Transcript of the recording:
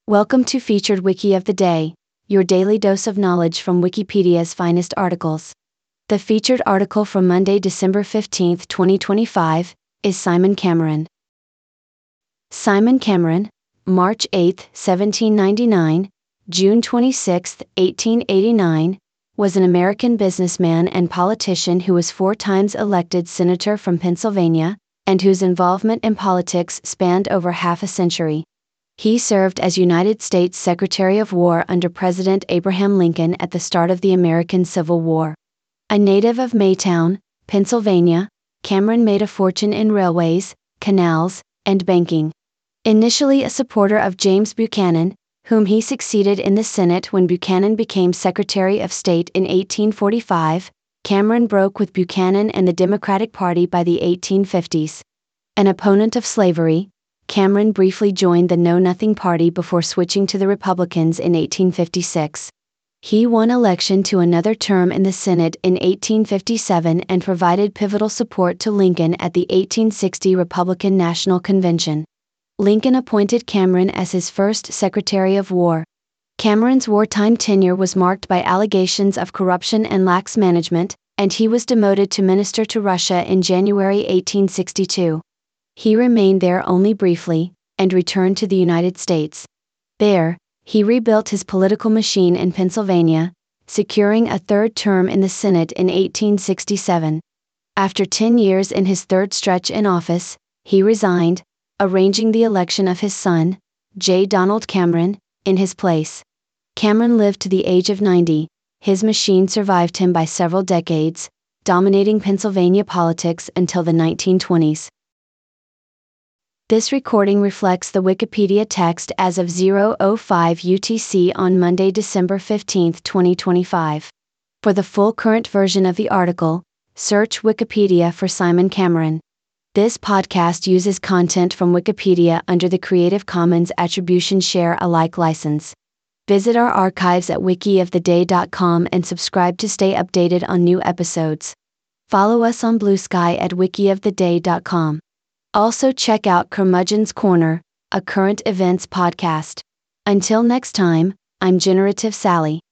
Welcome to Featured Wiki of the Day, your daily dose of knowledge from Wikipedia's finest articles. The featured article from Monday, December 15, 2025, is Simon Cameron. Simon Cameron, March 8, 1799, June 26, 1889, was an American businessman and politician who was 4 times elected senator from Pennsylvania, and whose involvement in politics spanned over half a century. He served as United States Secretary of War under President Abraham Lincoln at the start of the American Civil War. A native of Maytown, Pennsylvania, Cameron made a fortune in railways, canals, and banking. Initially a supporter of James Buchanan, whom he succeeded in the Senate when Buchanan became Secretary of State in 1845, Cameron broke with Buchanan and the Democratic Party by the 1850s. An opponent of slavery, Cameron briefly joined the Know-Nothing Party before switching to the Republicans in 1856. He won election to another term in the Senate in 1857 and provided pivotal support to Lincoln at the 1860 Republican National Convention. Lincoln appointed Cameron as his first Secretary of War. Cameron's wartime tenure was marked by allegations of corruption and lax management, and he was demoted to minister to Russia in January 1862. He remained there only briefly, and returned to the United States. There, he rebuilt his political machine in Pennsylvania, securing a third term in the Senate in 1867. After 10 years in his third stretch in office, he resigned, arranging the election of his son, J. Donald Cameron, in his place. Cameron lived to the age of 90, his machine survived him by several decades, dominating Pennsylvania politics until the 1920s. This recording reflects the Wikipedia text as of 0:05 UTC on Monday, December 15, 2025. For the full current version of the article, search Wikipedia for Simon Cameron. This podcast uses content from Wikipedia under the Creative Commons Attribution Share Alike license. Visit our archives at wikioftheday.com and subscribe to stay updated on new episodes. Follow us on Blue Sky at wikioftheday.com. Also check out Curmudgeon's Corner, a current events podcast. Until next time, I'm Generative Sally.